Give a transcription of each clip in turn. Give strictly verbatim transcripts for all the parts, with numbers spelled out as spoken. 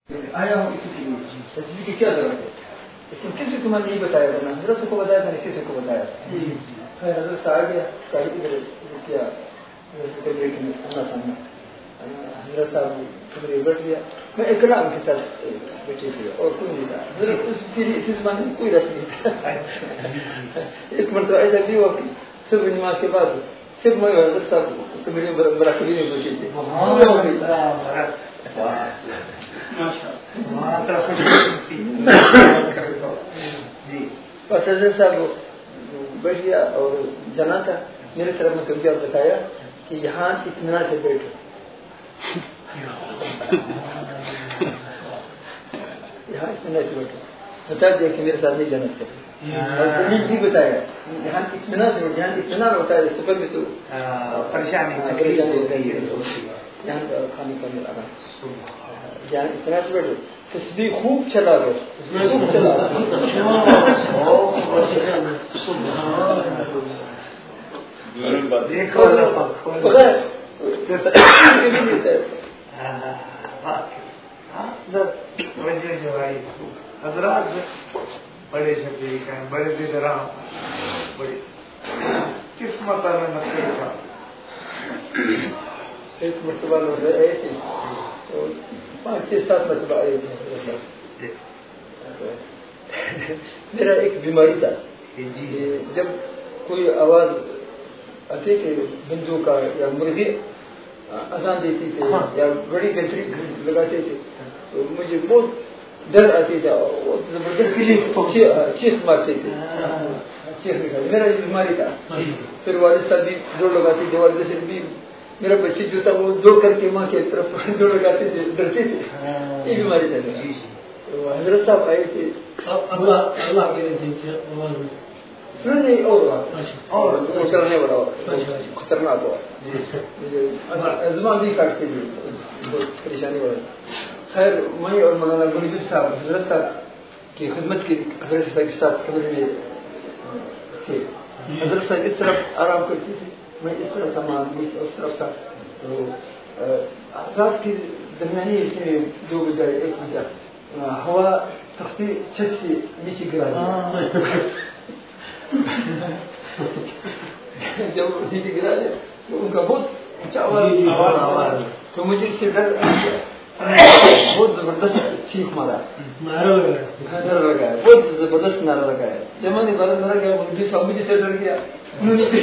آیا ہوں اسی کے لیے تجزیے کی کیا ضرورت ہے؟ لیکن کسی کو میں نہیں بتایا تھا، نہ حضرت کو بتایا تھا نہ کسی کو بتایا تھا. خیر حضرت سے آ گیا کیا حضرت صاحب کمرے بیٹھ گیا، میں اکلا ان کے ساتھ بیٹھے تھے اور کوئی نہیں تھا. حضرت اس کے لیے اس زمانے میں کوئی رس نہیں تھا. ایک مرتبہ ایسا بھی ہوا کہ صبح نماز کے بعد صرف میں حضرت صاحب کمرے میں براکبی میں بیٹھے تھے. بس حضرت صاحب بیٹھ گیا اور جانا تھا. میرے طرف میں کبھی بتایا کہ یہاں اطمینان سے بیٹھو، یہاں اطمینان سے بیٹھو. بتا دیا کہ میرے ساتھ نہیں جانا چاہیے اور دلیل بھی بتایا یہاں اطمینان سے بیٹھو. یہاں اطمینان ہوتا ہے سفر میں تو پریشانی ہوتا ہے، یہاں کھانے کا میرا آرام. یہاں اطمینان سے بیٹھو. تسبیح خوب چلا رہو، خوب چلا حضرات بڑے شفیق ہیں، بڑے دلرام، بڑی قسمت میں مسئلہ تھا. ایک مرتبہ لوگ آئے تھے، پانچ چھ سات مرتبہ آئے تھے. میرا ایک بیماری تھا، جب کوئی آواز آتی کہ بندو کا یا مرغی اذان دیتی تھی یا بڑی گھنٹی لگاتے تھے تو مجھے بہت ڈر آتی تھا، بہت زبردست چیخ مارتے تھے. میرا یہ بیماری تھا. پھر والد صاحب بھی دوڑ لگاتے تھے، والد صاحب بھی میرا بچے جو تھا وہ دوڑ کر کے ماں کی طرف دوڑ لگاتے تھے، ڈرتے تھے. یہ بیماری تھا. تو حضرت صاحب آئے تھے نہیں اور کرنے والا خطرناک ہوا، ازما بھی کاٹتے تھے، بہت پریشانی ہو رہی. خیر میں اور مولانا گلگیر صاحب حضرت صاحب کی خدمت کی حضرت صاحب کے ساتھ کمرے میں تھے. حضرت صاحب اس طرف آرام کرتے تھے، میں اس طرف تمام اس طرف تھا. تو رات کی درمیانی اس میں دو بجے ایک بجے ہوا تختی چھت سے نیچے گرا دیا. جب نیچے گرا دیا تو ان کا بہت اونچا آواز، تو مجھے اس سے ڈر بہت زبردست چیخ مارا، نعرہ لگایا، بہت زبردست نعرہ لگایا. جب میں نے غلط نعرہ کیا مجھے صاحب مجھے سے ڈر گیا. انہوں نے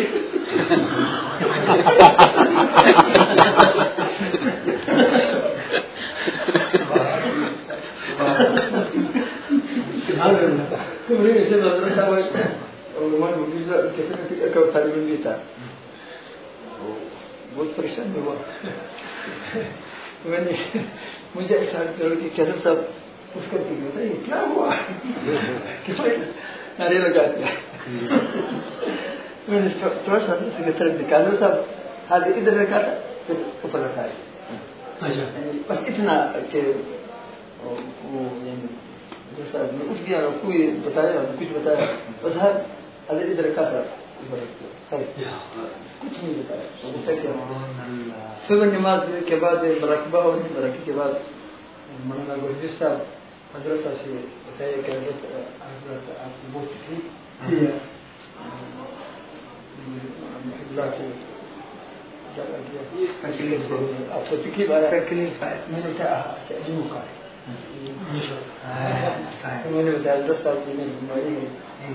تھا بہت پریشان ہوا. میں نے مجھے ایسا کہ کیسے سب اس کر کے بتا یہ کیا ہوا نعرے لگا دیا. میں نے تھوڑا سا سے طرف نکالا صاحب ہاتھ ادھر رکھا تھا پھر اوپر رکھا ہے. بس اتنا کہ وہ جیسا میں اٹھ گیا کوئی بتایا کچھ بتایا بس ہر ادھر ادھر رکھا تھا کچھ نہیں بتایا. صبح نماز کے بعد مراقبہ اور مراقبے کے بعد مولانا گلگیر صاحب حضرت صاحب سے بتایا کہ حضرت حضرت آپ کو بہت تکلیف ہے، اللہ کو آپ کو تکلیف آیا. تکلیف آیا میں نے کہا اچھا جنوں کا ہے. میں نے بتایا حضرت صاحب کی میری بیماری ہے.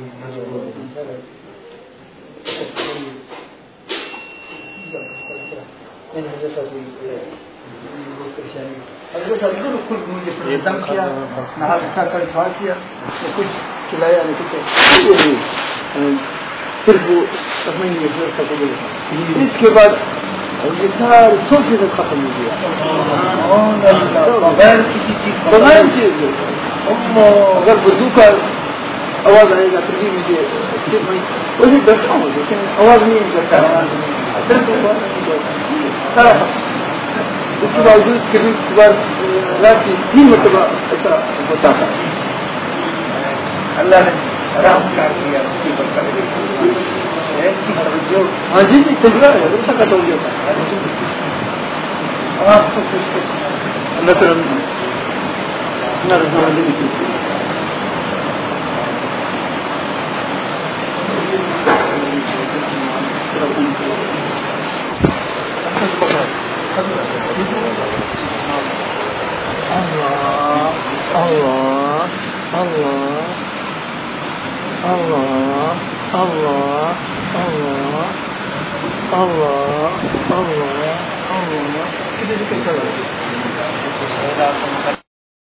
میں نے حضرت صاحب سے بہت پریشانی حضرت صاحب بالکل مجھے دم کیا، نہا کھا کر دعا کیا، کچھ کھلایا نہ کچھ، صرف وہ سمجھ نہیں حضرت صاحب کو. اس کے بعد یہ سارے سو چیزیں ختم ہو گیا بغیر کسی چیز بغیر چیز. اگر اردو کا آواز آئے گا پھر بھی مجھے وہی ڈرتا ہوں لیکن آواز نہیں کرتا سارا. اس کے باوجود کبھی بار رات کی تین مرتبہ ایسا ہوتا تھا. اللہ نے رحم کر دیا. ہاں جی جی تجربہ ہے ایسا کا تو اللہ تعالیٰ Nada sama dia itu. Allah, Allah, Allah, Allah, Allah, Allah, Allah, Allah, Allah. Kita juga kalau